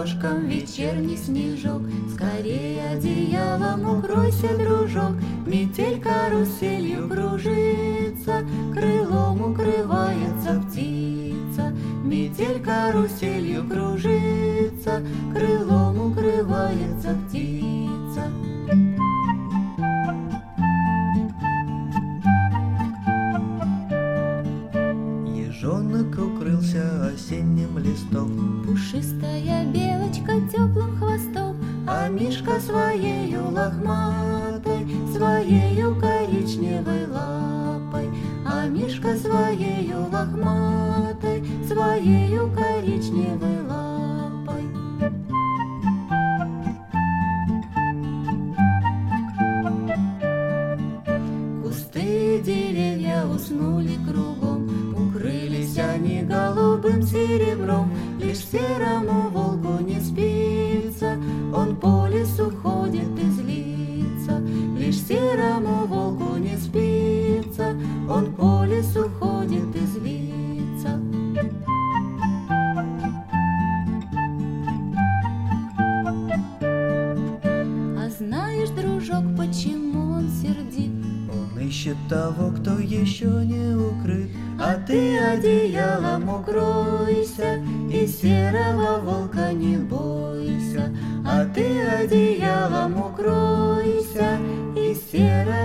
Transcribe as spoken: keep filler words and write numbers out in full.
окошком вечерний снежок. Скорее одеялом укройся, дружок, метель каруселью кружится, крылом укрывается птица. Метель каруселью кружится, крылом укрывается птица. Ежонок укрылся осенним листом, пушистая белочка теплым хвостом, а Мишка своею лохматой, своею коричневой лапой, а Мишка своею лохматой, своею коричневой лапой. Кусты и деревья уснули кругом, укрылись они голубым серебром. Лишь серому волку не спится, он по лесу ходит и злится. Лишь серому волку не спится, он по лесу ходит и злится. А знаешь, дружок, почему он сердит? Он ищет того, кто еще не укрыт. А ты одеялом укройся и серого волка не бойся. А ты одеялом укройся и серого